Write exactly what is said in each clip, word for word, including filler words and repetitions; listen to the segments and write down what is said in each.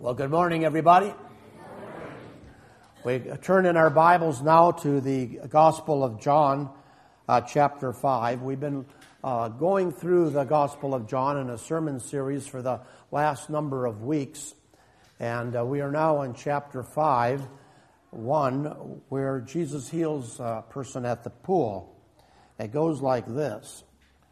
Well, good morning, everybody. We turn in our Bibles now to the Gospel of John, uh, chapter five. We've been uh, going through the Gospel of John in a sermon series for the last number of weeks. And uh, we are now in chapter five, one, where Jesus heals a person at the pool. It goes like this.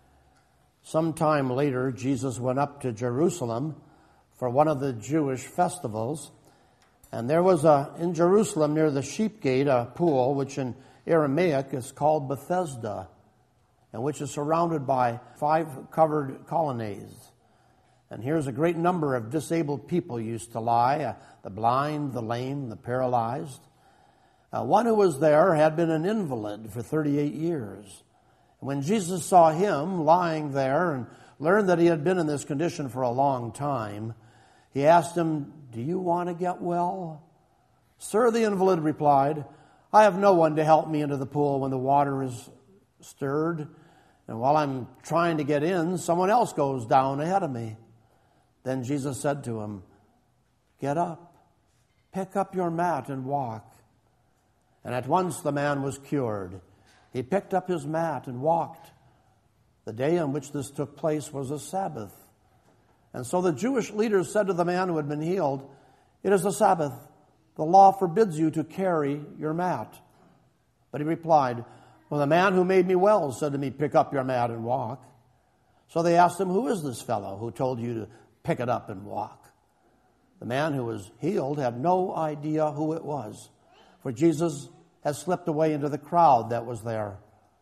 Sometime later, Jesus went up to Jerusalem for one of the Jewish festivals. And there was a, in Jerusalem near the sheep gate, a pool, which in Aramaic is called Bethesda, and which is surrounded by five covered colonnades. And here's a great number of disabled people used to lie, uh, the blind, the lame, the paralyzed. Uh, one who was there had been an invalid for thirty-eight years. And when Jesus saw him lying there and learned that he had been in this condition for a long time, he asked him, "Do you want to get well?" "Sir," the invalid replied, "I have no one to help me into the pool when the water is stirred. And while I'm trying to get in, someone else goes down ahead of me." Then Jesus said to him, "Get up, pick up your mat and walk." And at once the man was cured. He picked up his mat and walked. The day on which this took place was a Sabbath. And so the Jewish leaders said to the man who had been healed, "It is a Sabbath. The law forbids you to carry your mat." But he replied, "Well, the man who made me well said to me, 'Pick up your mat and walk.'" So they asked him, "Who is this fellow who told you to pick it up and walk?" The man who was healed had no idea who it was, for Jesus had slipped away into the crowd that was there.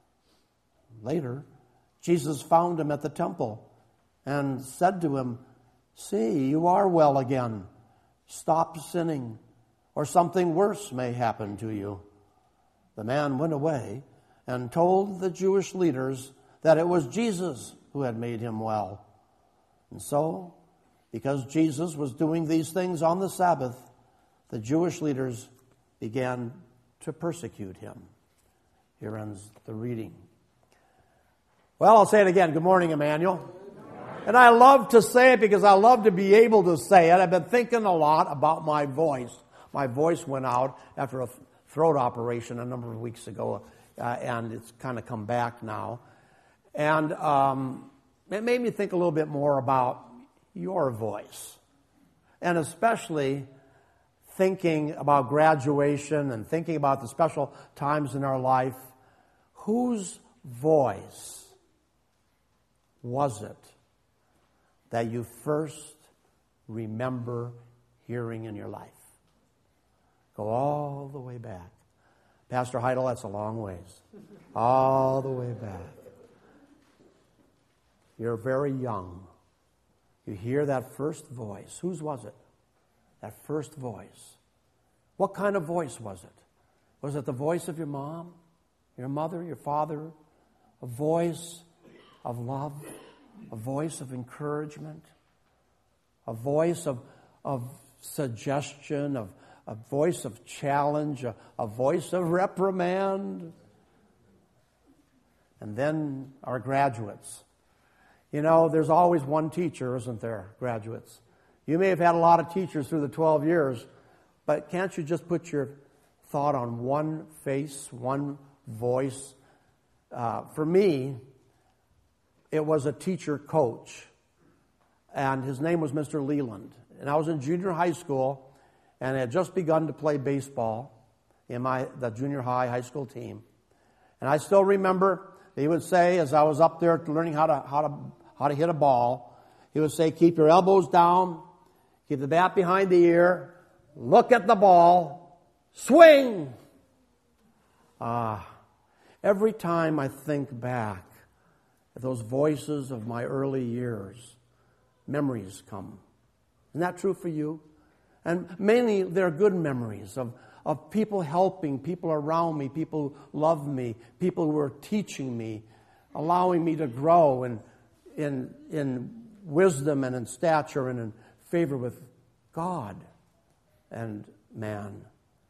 Later, Jesus found him at the temple and said to him, "See, you are well again. Stop sinning, or something worse may happen to you." The man went away and told the Jewish leaders that it was Jesus who had made him well. And so, because Jesus was doing these things on the Sabbath, the Jewish leaders began to persecute him. Here ends the reading. Well, I'll say it again. Good morning, Emmanuel. And I love to say it because I love to be able to say it. I've been thinking a lot about my voice. My voice went out after a throat operation a number of weeks ago, uh, and it's kind of come back now. And um, it made me think a little bit more about your voice, and especially thinking about graduation and thinking about the special times in our life. Whose voice was it that you first remember hearing in your life? Go all the way back. Pastor Heidel, that's a long ways. All the way back. You're very young. You hear that first voice. Whose was it? That first voice. What kind of voice was it? Was it the voice of your mom, your mother, your father? A voice of love? A voice of encouragement, a voice of, of suggestion, of a voice of challenge, a, a voice of reprimand. And then our graduates. You know, there's always one teacher, isn't there, graduates? You may have had a lot of teachers through the twelve years, but can't you just put your thought on one face, one voice? Uh, for me, it was a teacher coach, and his name was Mister Leland. And I was in junior high school, and I had just begun to play baseball in my the junior high high school team. And I still remember he would say, as I was up there learning how to how to how to hit a ball, he would say, "Keep your elbows down, keep the bat behind the ear, look at the ball, swing." Ah, every time I think back, those voices of my early years, memories come. Isn't that true for you? And mainly they're good memories of, of people helping, people around me, people who love me, people who are teaching me, allowing me to grow in, in, in wisdom and in stature and in favor with God and man.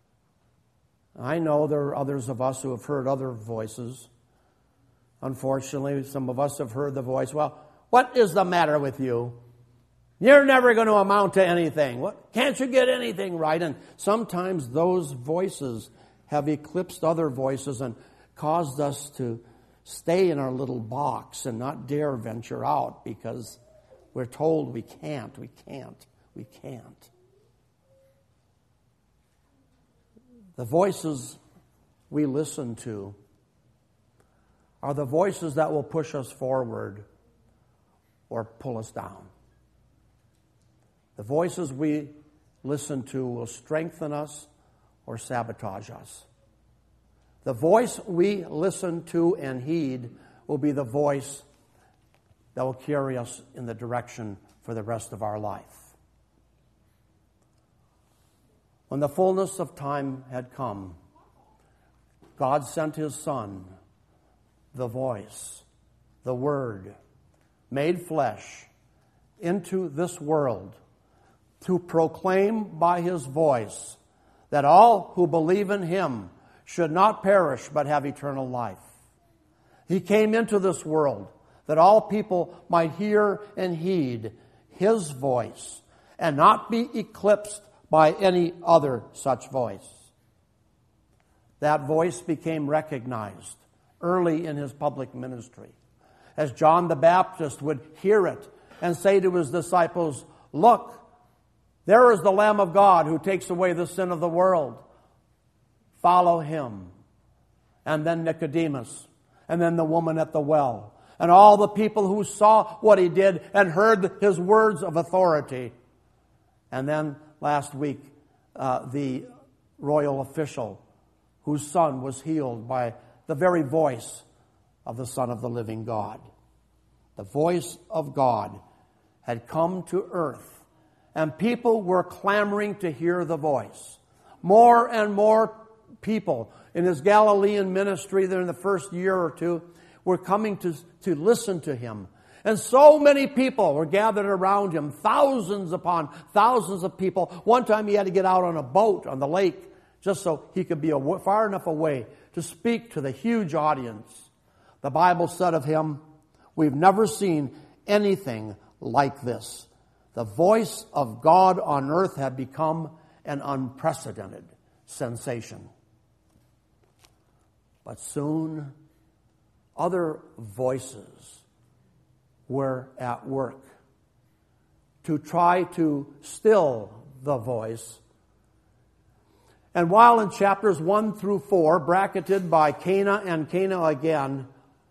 I know there are others of us who have heard other voices. Unfortunately, some of us have heard the voice, "Well, what is the matter with you? You're never going to amount to anything. What? Can't you get anything right? And sometimes those voices have eclipsed other voices and caused us to stay in our little box and not dare venture out because we're told we can't, we can't, we can't. The voices we listen to are the voices that will push us forward or pull us down. The voices we listen to will strengthen us or sabotage us. The voice we listen to and heed will be the voice that will carry us in the direction for the rest of our life. When the fullness of time had come, God sent His Son, the voice, the Word, made flesh, into this world to proclaim by His voice that all who believe in Him should not perish but have eternal life. He came into this world that all people might hear and heed His voice and not be eclipsed by any other such voice. That voice became recognized early in His public ministry, as John the Baptist would hear it and say to his disciples, "Look, there is the Lamb of God who takes away the sin of the world. Follow Him." And then Nicodemus, and then the woman at the well, and all the people who saw what He did and heard His words of authority. And then last week, uh, the royal official whose son was healed by the very voice of the Son of the living God. The voice of God had come to earth, and people were clamoring to hear the voice. More and more people in His Galilean ministry there in the first year or two were coming to, to listen to Him. And so many people were gathered around Him, thousands upon thousands of people. One time He had to get out on a boat on the lake just so He could be far enough away to speak to the huge audience. The Bible said of Him, "We've never seen anything like this." The voice of God on earth had become an unprecedented sensation. But soon, other voices were at work to try to still the voice. And while in chapters one through four, bracketed by Cana and Cana again,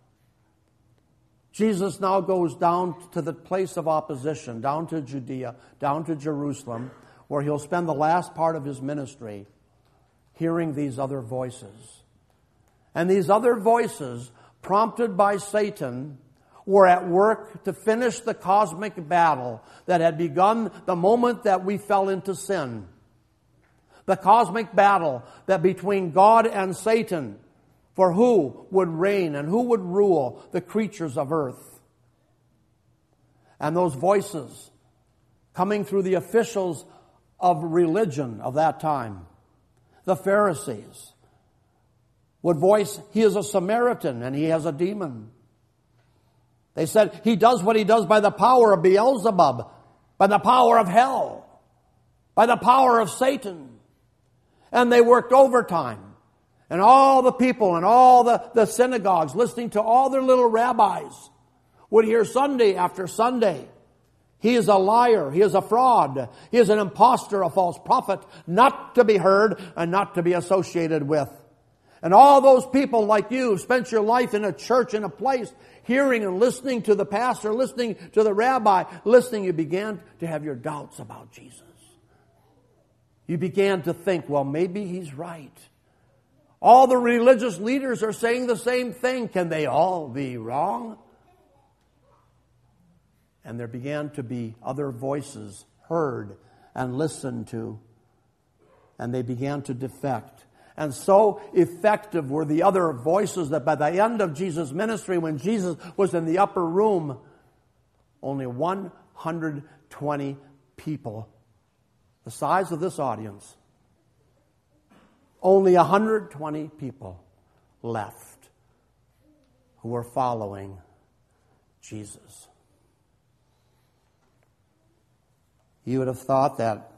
Jesus now goes down to the place of opposition, down to Judea, down to Jerusalem, where He'll spend the last part of His ministry hearing these other voices. And these other voices, prompted by Satan, were at work to finish the cosmic battle that had begun the moment that we fell into sin. The cosmic battle that between God and Satan, for who would reign and who would rule the creatures of earth. And those voices coming through the officials of religion of that time, the Pharisees, would voice, "He is a Samaritan and he has a demon." They said, "He does what he does by the power of Beelzebub, by the power of hell, by the power of Satan." And they worked overtime. And all the people and all the, the synagogues, listening to all their little rabbis, would hear Sunday after Sunday, "He is a liar, he is a fraud, he is an impostor, a false prophet, not to be heard and not to be associated with." And all those people like you spent your life in a church, in a place, hearing and listening to the pastor, listening to the rabbi, listening, you began to have your doubts about Jesus. You began to think, well, maybe he's right. All the religious leaders are saying the same thing. Can they all be wrong? And there began to be other voices heard and listened to, and they began to defect. And so effective were the other voices that by the end of Jesus' ministry, when Jesus was in the upper room, only one hundred twenty people, the size of this audience, only one hundred twenty people left who were following Jesus. You would have thought that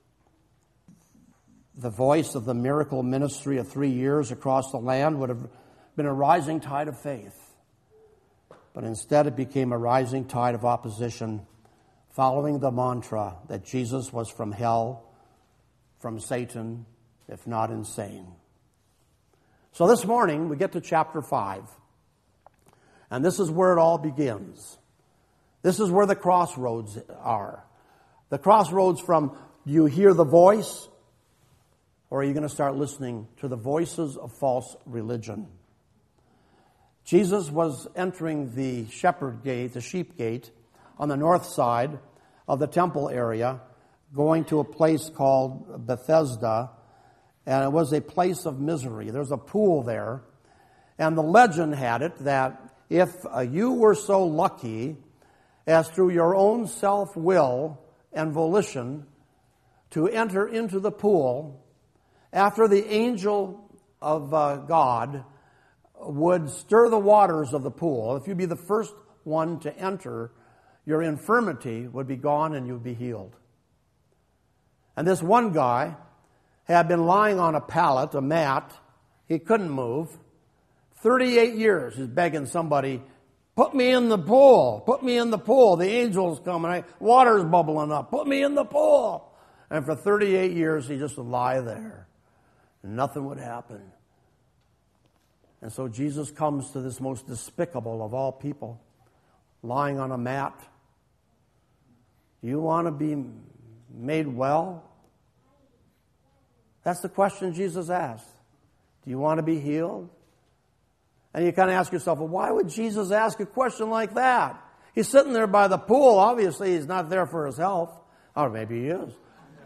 the voice of the miracle ministry of three years across the land would have been a rising tide of faith. But instead it became a rising tide of opposition, following the mantra that Jesus was from hell, from Satan, if not insane. So this morning we get to chapter five. And this is where it all begins. This is where the crossroads are. The crossroads from, do you hear the voice? Or are you going to start listening to the voices of false religion? Jesus was entering the shepherd gate, the sheep gate, on the north side of the temple area, going to a place called Bethesda, and it was a place of misery. There's a pool there, and the legend had it that if uh, you were so lucky as through your own self-will and volition to enter into the pool, after the angel of uh, God would stir the waters of the pool, if you'd be the first one to enter, your infirmity would be gone and you'd be healed. And this one guy had been lying on a pallet, a mat. He couldn't move. thirty-eight years he's begging somebody, put me in the pool, put me in the pool. The angel's coming, water's bubbling up, put me in the pool. And for thirty-eight years he just would lie there. And nothing would happen. And so Jesus comes to this most despicable of all people, lying on a mat. Do you want to be made well? That's the question Jesus asked. Do you want to be healed? And you kind of ask yourself, well, why would Jesus ask a question like that? He's sitting there by the pool. Obviously, he's not there for his health. Or maybe he is.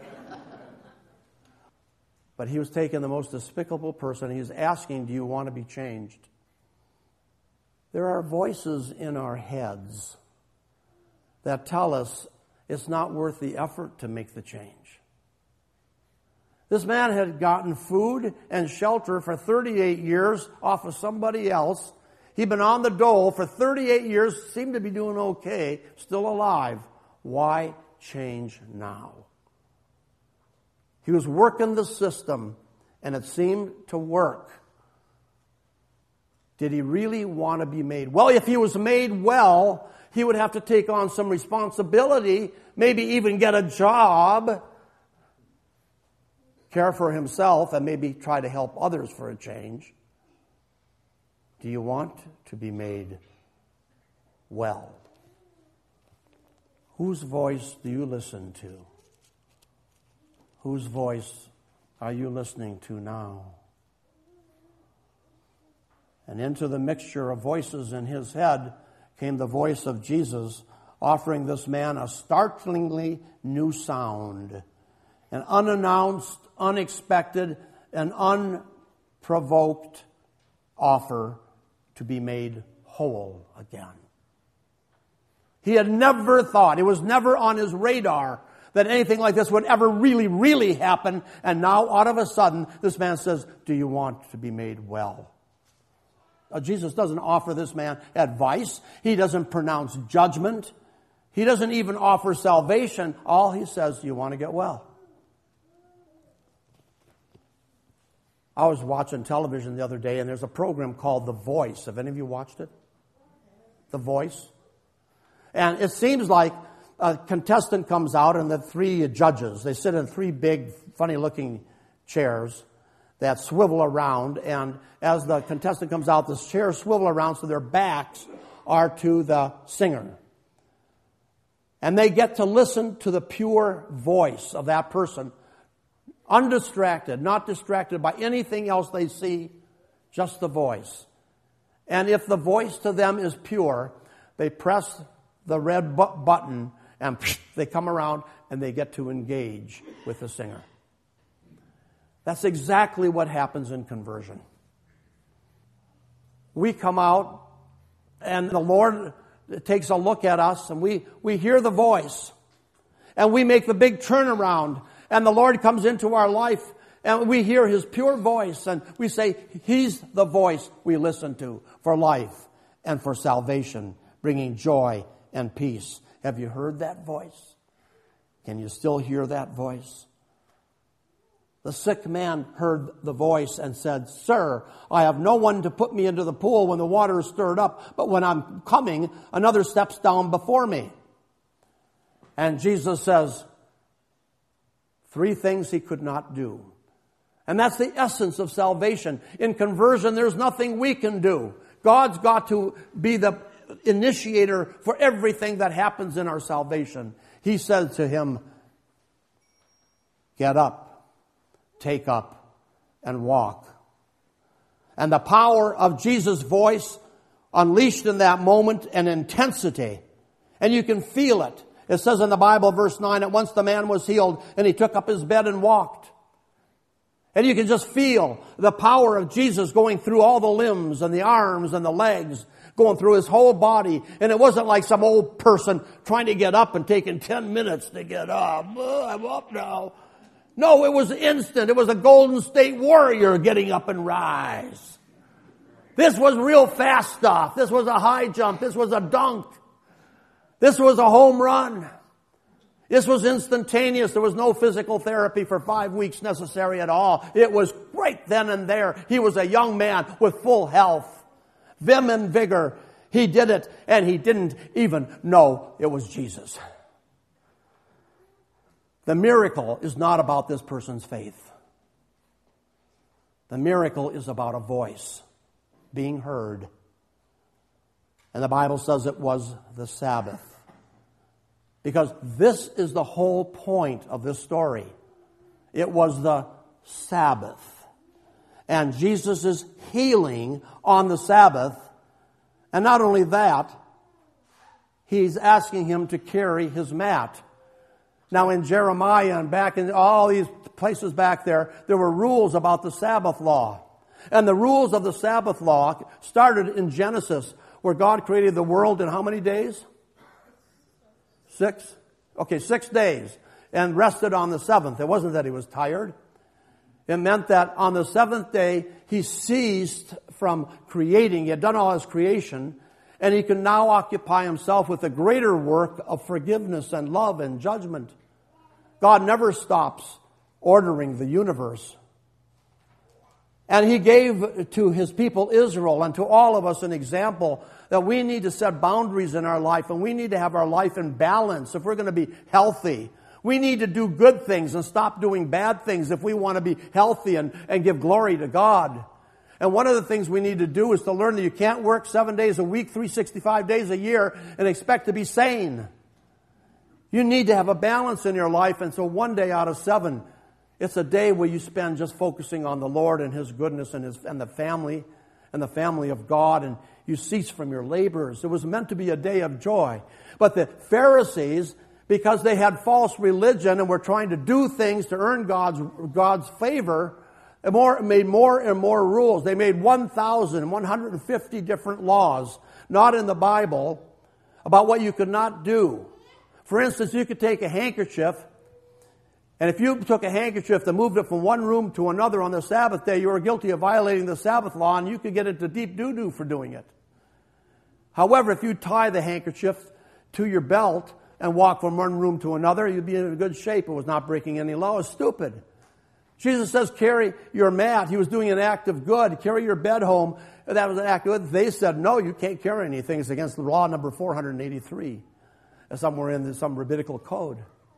But he was taking the most despicable person. He was asking, do you want to be changed? There are voices in our heads that tell us it's not worth the effort to make the change. This man had gotten food and shelter for thirty-eight years off of somebody else. He'd been on the dole for thirty-eight years, seemed to be doing okay, still alive. Why change now? He was working the system, and it seemed to work. Did he really want to be made well? If he was made well, he would have to take on some responsibility, maybe even get a job, care for himself, and maybe try to help others for a change. Do you want to be made well? Whose voice do you listen to? Whose voice are you listening to now? And into the mixture of voices in his head came the voice of Jesus, offering this man a startlingly new sound, an unannounced, unexpected, and unprovoked offer to be made whole again. He had never thought, it was never on his radar that anything like this would ever really, really happen. And now, out of a sudden, this man says, do you want to be made well? Now, Jesus doesn't offer this man advice. He doesn't pronounce judgment. He doesn't even offer salvation. All he says, do you want to get well? I was watching television the other day, and there's a program called The Voice. Have any of you watched it? The Voice? And it seems like a contestant comes out, and the three judges, they sit in three big, funny-looking chairs that swivel around. And as the contestant comes out, the chairs swivel around so their backs are to the singer. And they get to listen to the pure voice of that person, undistracted, not distracted by anything else they see, just the voice. And if the voice to them is pure, they press the red bu- button and they come around and they get to engage with the singer. That's exactly what happens in conversion. We come out and the Lord takes a look at us and we, we hear the voice and we make the big turnaround and the Lord comes into our life and we hear His pure voice and we say, He's the voice we listen to for life and for salvation, bringing joy and peace. Have you heard that voice? Can you still hear that voice? The sick man heard the voice and said, Sir, I have no one to put me into the pool when the water is stirred up, but when I'm coming, another steps down before me. And Jesus says, three things he could not do. And that's the essence of salvation. In conversion, there's nothing we can do. God's got to be the initiator for everything that happens in our salvation. He said to him, get up. Take up and walk. And the power of Jesus' voice unleashed in that moment an intensity. And you can feel it. It says in the Bible, verse nine, at once the man was healed and he took up his bed and walked. And you can just feel the power of Jesus going through all the limbs and the arms and the legs, going through his whole body. And it wasn't like some old person trying to get up and taking ten minutes to get up. Oh, I'm up now. No, it was instant. It was a Golden State Warrior getting up and rise. This was real fast stuff. This was a high jump. This was a dunk. This was a home run. This was instantaneous. There was no physical therapy for five weeks necessary at all. It was right then and there. He was a young man with full health, vim and vigor. He did it, and he didn't even know it was Jesus. The miracle is not about this person's faith. The miracle is about a voice being heard. And the Bible says it was the Sabbath. Because this is the whole point of this story. It was the Sabbath. And Jesus is healing on the Sabbath. And not only that, he's asking him to carry his mat. Now in Jeremiah and back in all these places back there, there were rules about the Sabbath law. And the rules of the Sabbath law started in Genesis, where God created the world in how many days? Six? Okay, six days. And rested on the seventh. It wasn't that he was tired. It meant that on the seventh day, he ceased from creating. He had done all his creation. And he can now occupy himself with the greater work of forgiveness and love and judgment. God never stops ordering the universe. And he gave to his people Israel and to all of us an example that we need to set boundaries in our life, and we need to have our life in balance if we're going to be healthy. We need to do good things and stop doing bad things if we want to be healthy and, and give glory to God. And one of the things we need to do is to learn that you can't work seven days a week, three hundred sixty-five days a year, and expect to be sane. You need to have a balance in your life, and so one day out of seven, it's a day where you spend just focusing on the Lord and His goodness and His and the family and the family of God, and you cease from your labors. It was meant to be a day of joy. But the Pharisees, because they had false religion and were trying to do things to earn God's God's favor, more, made more and more rules. They made one thousand one hundred fifty different laws, not in the Bible, about what you could not do. For instance, you could take a handkerchief, and if you took a handkerchief and moved it from one room to another on the Sabbath day, you were guilty of violating the Sabbath law, and you could get into deep doo-doo for doing it. However, if you tie the handkerchief to your belt and walk from one room to another, you'd be in good shape. It was not breaking any law. It was stupid. Jesus says, carry your mat. He was doing an act of good. Carry your bed home. That was an act of good. They said, no, you can't carry anything. It's against the law number four hundred eighty-three. Somewhere in some rabbinical code.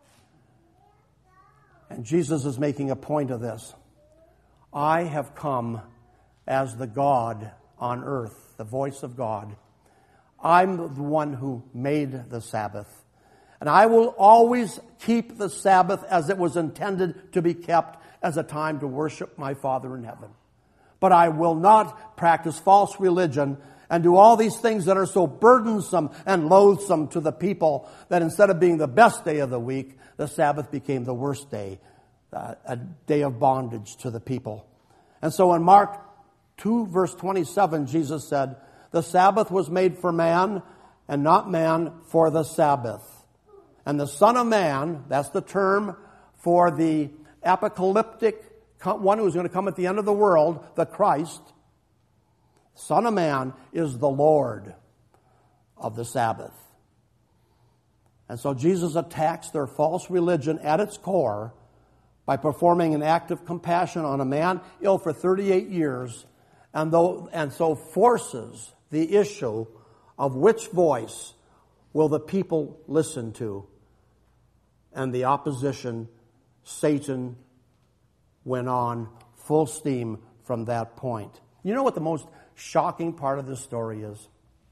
And Jesus is making a point of this. I have come as the God on earth, the voice of God. I'm the one who made the Sabbath. And I will always keep the Sabbath as it was intended to be kept, as a time to worship my Father in heaven. But I will not practice false religion and do all these things that are so burdensome and loathsome to the people that instead of being the best day of the week, the Sabbath became the worst day, uh, a day of bondage to the people. And so in Mark two, verse twenty-seven, Jesus said, the Sabbath was made for man, and not man for the Sabbath. And the Son of Man, that's the term for the apocalyptic one who's going to come at the end of the world, the Christ, Son of Man, is the Lord of the Sabbath. And so Jesus attacks their false religion at its core by performing an act of compassion on a man ill for thirty-eight years, and, though, and so forces the issue of which voice will the people listen to. And the opposition, Satan, went on full steam from that point. You know what the most shocking part of this story is?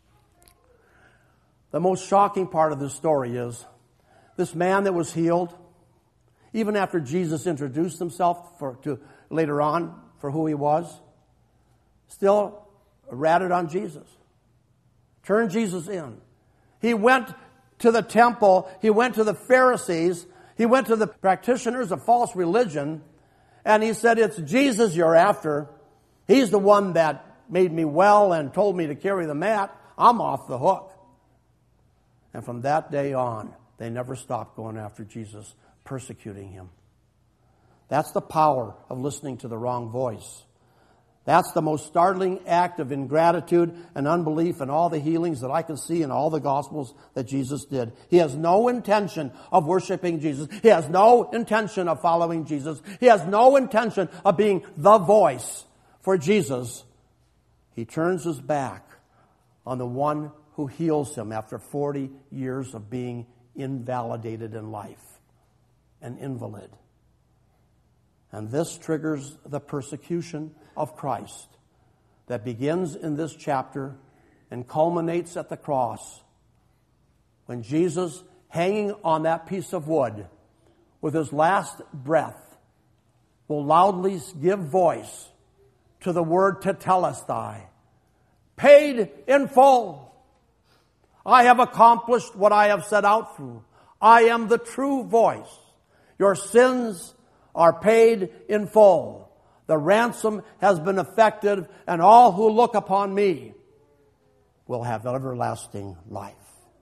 The most shocking part of this story is this man that was healed, even after Jesus introduced himself for, to later on for who he was, still ratted on Jesus. Turned Jesus in. He went to the temple. He went to the Pharisees. He went to the practitioners of false religion. And he said, it's Jesus you're after. He's the one that made me well and told me to carry the mat. I'm off the hook. And from that day on, they never stopped going after Jesus, persecuting him. That's the power of listening to the wrong voice. That's the most startling act of ingratitude and unbelief in all the healings that I can see in all the Gospels that Jesus did. He has no intention of worshiping Jesus. He has no intention of following Jesus. He has no intention of being the voice for Jesus. He turns his back on the one who heals him after forty years of being invalidated in life, an invalid. And this triggers the persecution of Christ that begins in this chapter and culminates at the cross when Jesus, hanging on that piece of wood with his last breath, will loudly give voice to the word tetelestai, paid in full. I have accomplished what I have set out through. I am the true voice. Your sins are paid in full. The ransom has been effected, and all who look upon me will have everlasting life.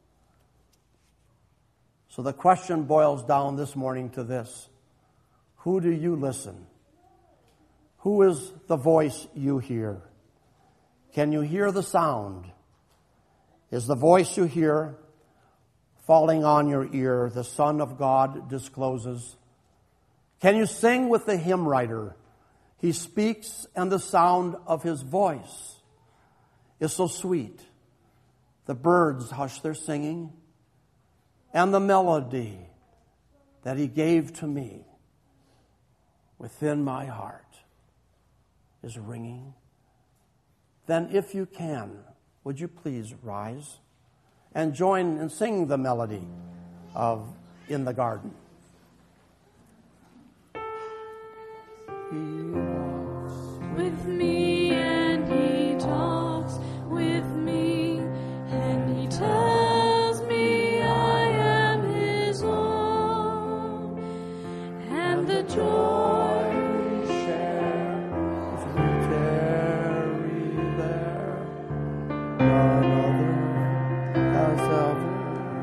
So the question boils down this morning to this. Who do you listen? Who is the voice you hear? Can you hear the sound? Is the voice you hear falling on your ear, the Son of God discloses? Can you sing with the hymn writer? He speaks, and the sound of his voice is so sweet. The birds hush their singing, and the melody that he gave to me within my heart is ringing. Then if you can, would you please rise and join in singing the melody of In the Garden? He walks with me and he talks with me and he tells me I am his own, and the joy we share as we tarry there, none other has ever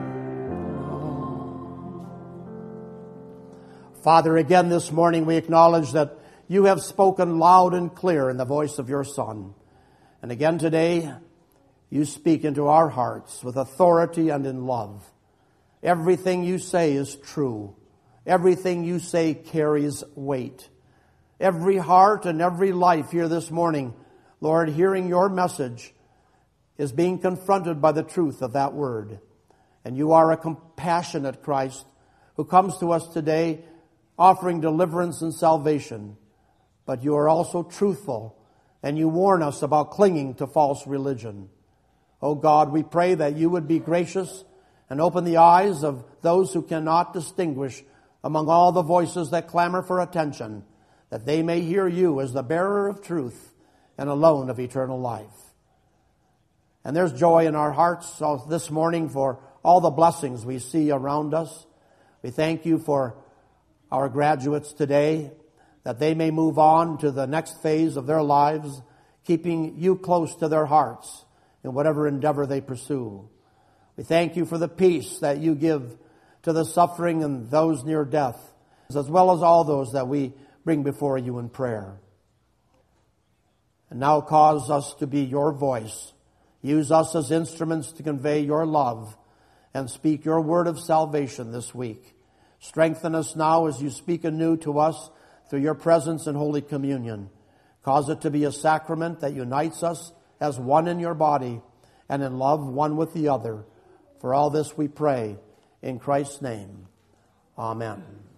known. Father, again this morning we acknowledge that you have spoken loud and clear in the voice of your Son. And again today, you speak into our hearts with authority and in love. Everything you say is true. Everything you say carries weight. Every heart and every life here this morning, Lord, hearing your message, is being confronted by the truth of that word. And you are a compassionate Christ who comes to us today offering deliverance and salvation. But you are also truthful, and you warn us about clinging to false religion. Oh God, we pray that you would be gracious and open the eyes of those who cannot distinguish among all the voices that clamor for attention, that they may hear you as the bearer of truth and alone of eternal life. And there's joy in our hearts this morning for all the blessings we see around us. We thank you for our graduates today, that they may move on to the next phase of their lives, keeping you close to their hearts in whatever endeavor they pursue. We thank you for the peace that you give to the suffering and those near death, as well as all those that we bring before you in prayer. And now cause us to be your voice. Use us as instruments to convey your love and speak your word of salvation this week. Strengthen us now as you speak anew to us through your presence in Holy Communion. Cause it to be a sacrament that unites us as one in your body and in love one with the other. For all this we pray in Christ's name. Amen.